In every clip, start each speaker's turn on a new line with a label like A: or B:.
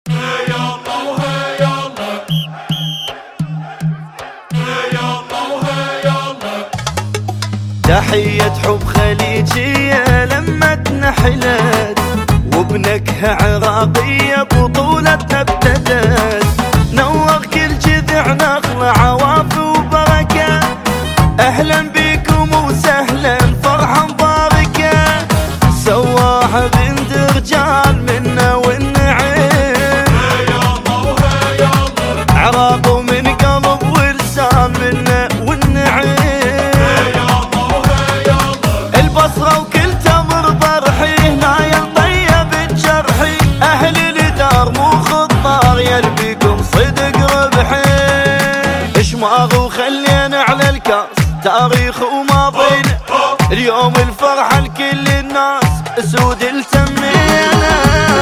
A: تحية حب خليجية لما تنحلت وبنكهة عراقية بطولتنا ابتدت. نور كل جذع نخل عواف وبركة، أهلا بكم وسهلا فرحة مباركة. سواها بنت رجال منا والنعيم، عراق ومن قلب ولسان منا والنعيم. البصرة وكل تمر ضرحي نايل طيب الجرحي، أهل الدار مو خطار يربيكم صدق ربحي. شماغ وخلينا على الكاس تاريخ وماضينا، اليوم الفرحة لكل الناس اسود التمينا.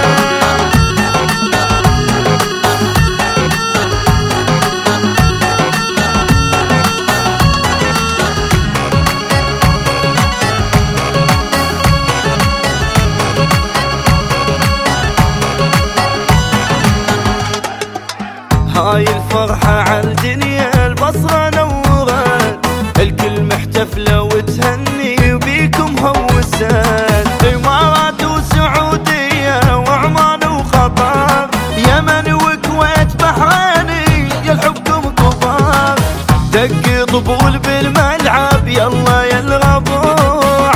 A: هاي الفرحة عالدنيا البصرة نورت، الكل محتفلة وتهني وبيكم هوسات. إمارات وسعودية وعمان وقطر، يمن وكويت بحريني يلحبكم كبار. دق طبول بالملعب يلا يا الربوع،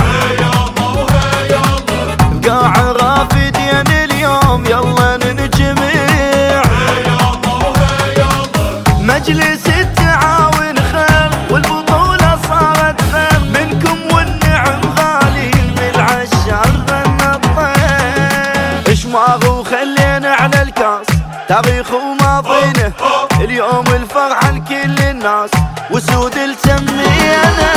A: بقاع رافدين اليوم يلا ننجمع. مجلس التعاون خير والبطولة صارت خير، منكم والنعم غالي من العشار غنى الطير. شماغ وخلينا على الكاس تاريخ وماضينا، اليوم الفرحة لكل الناس وسود التمينا.